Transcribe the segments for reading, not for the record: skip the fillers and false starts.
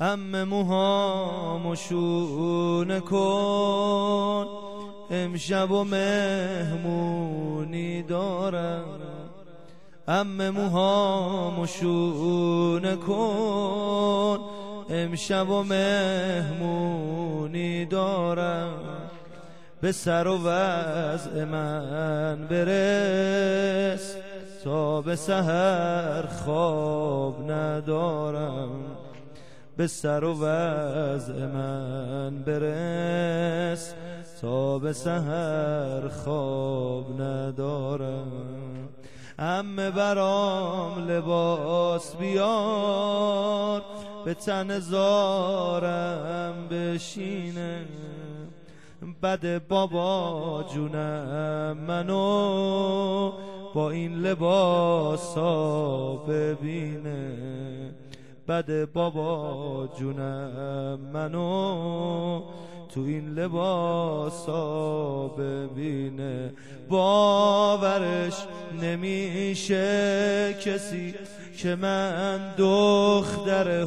عمه موهامو شونه کن، امشب و مهمونی دارم. عمه موهامو شونه کن، امشب و مهمونی دارم. به سر و وضع من برس، تا به سحر خواب ندارم. به سر و وضع من برس، تا به سحر خواب ندارم. عمه برام لباس بیار، به تن زارم بشینه. بده بابا جونم منو با این لباسا ببینه. بده بابا جونم منو تو این لباسا ببینه. باورش نمیشه کسی که من دختر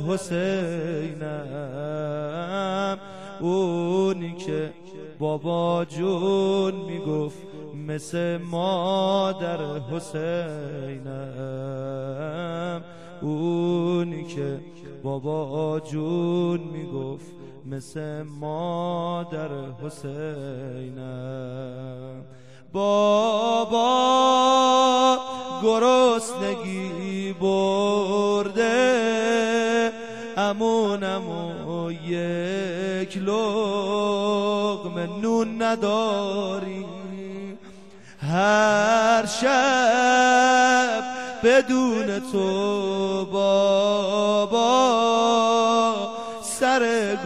حسینم. اونی که بابا جون میگفت مثل مادر حسینم. اونی که بابا جون میگفت مثل مادر حسینم. بابا گرسنگی برده، عمونمو یک لقمه نون نداری. هر شب بدون تو بابا سر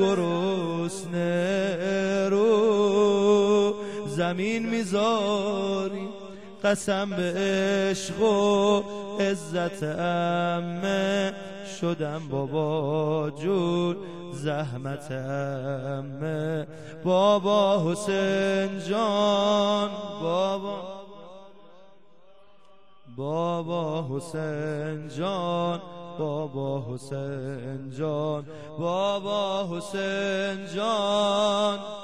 گرسنه رو زمین میذاری. قسم به عشق و عزت عمه شدم بابا جون زحمت عمه. بابا حسین جان، بابا حسین جان، بابا حسین جان، بابا حسین جان.